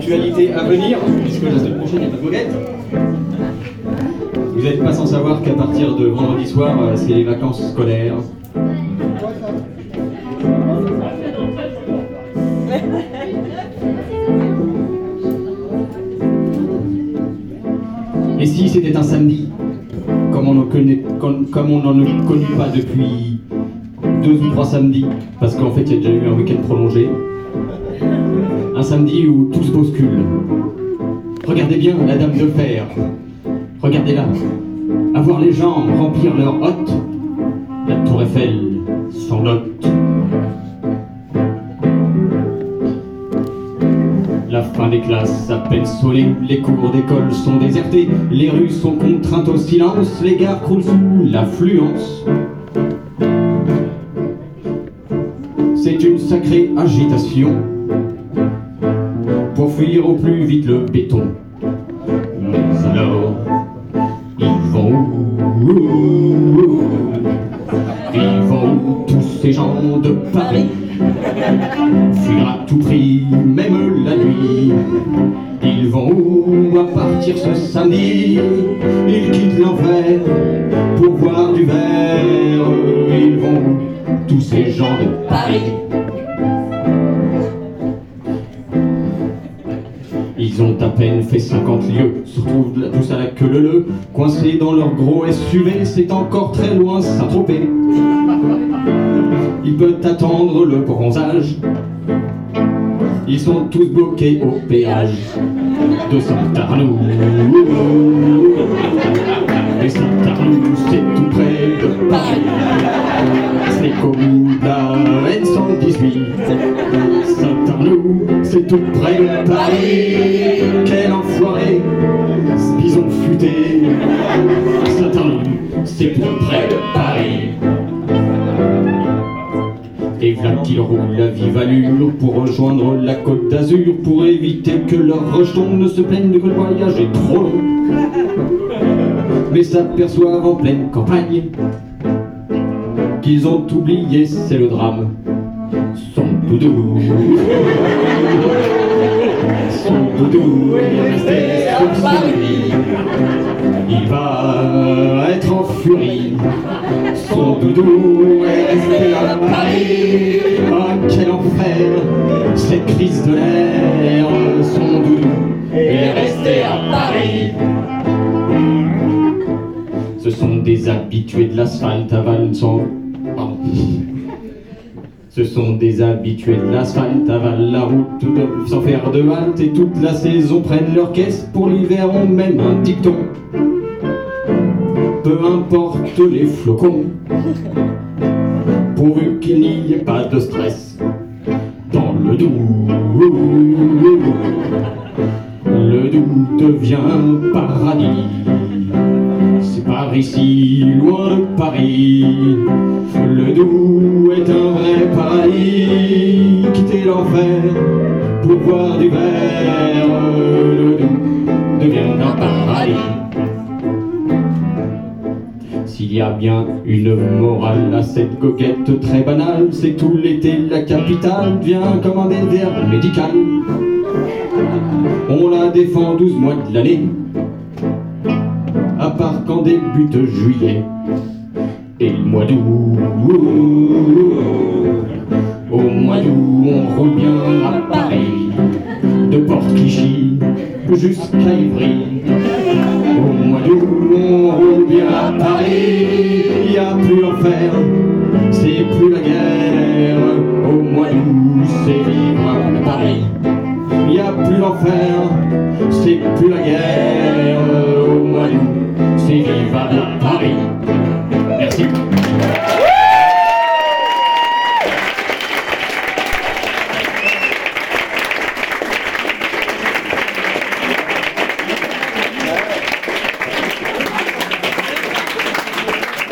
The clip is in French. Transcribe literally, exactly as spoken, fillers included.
actualité à venir, puisque la semaine prochaine, il n'y a pas de goguette. Vous n'êtes pas sans savoir qu'à partir de vendredi soir, c'est les vacances scolaires. Et si c'était un samedi, comme on n'en connaît, comme, comme on n'en a connu pas depuis deux ou trois samedis, parce qu'en fait il y a déjà eu un week-end prolongé, un samedi où tout se bouscule. Regardez bien la Dame de Fer, regardez-la, à voir les gens remplir leur hotte, la Tour Eiffel sans note. La fin des classes à peine sonnée, les cours d'école sont désertés, les rues sont contraintes au silence, les gares croulent sous l'affluence. C'est une sacrée agitation pour fuir au plus vite le béton. Mais alors, ils vont où? Ils vont où tous ces gens de Paris? Fuir à tout prix, même la nuit. Ils vont où à partir ce samedi? Ils quittent l'enfer pour voir du verre. Ils vont où tous ces gens de Paris? Ils ont à peine fait cinquante lieues, se retrouvent tous à la queue leu-leu, coincés dans leur gros S U V, c'est encore très loin Saint-Tropez. Ils peuvent attendre le bronzage, ils sont tous bloqués au péage de Saint-Arnoux. Et Saint-Arnoux, c'est tout près de Paris, c'est qu'au bout de la N cent dix-huit. Saint-Arnoux, c'est tout près de Paris. Quel enfoiré, ce bison futé. Saint-Arnoux, c'est tout près de Paris. Et voilà qu'ils roulent à vive allure pour rejoindre la Côte d'Azur, pour éviter que leurs rejetons ne se plaignent de que le voyage est trop long. Mais s'aperçoivent en pleine campagne qu'ils ont oublié, c'est le drame, son doudou. Son doudou est resté sur son lit. Il va être en furie. Son doudou est resté à Paris. Ah, quel enfer, cette crise de l'air. Son doudou est resté à Paris. Ce sont des habitués de l'asphalte à Valence. Pardon. Ce sont des habitués de l'asphalte, avalent la route de, sans faire de halte, et toute la saison prennent leur caisse. Pour l'hiver on même un dicton: peu importe les flocons, pourvu qu'il n'y ait pas de stress dans le Doubs. Le Doubs devient paradis. C'est par ici, loin de Paris. Le Doubs est un vrai paradis. Quitter l'enfer pour voir du verre. Le Doubs devient un paradis. S'il y a bien une morale à cette coquette très banale, c'est que tout l'été la capitale devient comme un désert médical. On la défend douze mois de l'année, à part quand débute juillet et le mois d'août. Au mois d'août, on roule bien à Paris, de Port-Clichy jusqu'à Ivry. Au mois d'août, on roule bien à Paris. Il n'y a plus l'enfer, c'est plus la guerre. Au mois d'août, c'est vivre à Paris. Il n'y a plus l'enfer, c'est plus la guerre.